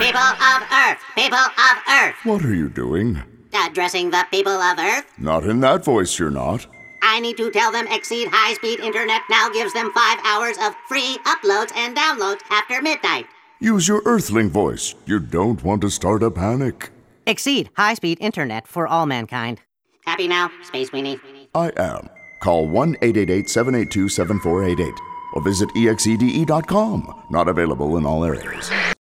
People of Earth! People of Earth! What are you doing? Addressing the people of Earth? Not in that voice, you're not. I need to tell them Exceed High-Speed Internet now gives them 5 hours of free uploads and downloads after midnight. Use your Earthling voice. You don't want to start a panic. Exceed high-speed internet for all mankind. Happy now, Space Weenie? I am. Call 1-888-782-7488 or visit exede.com. Not available in all areas.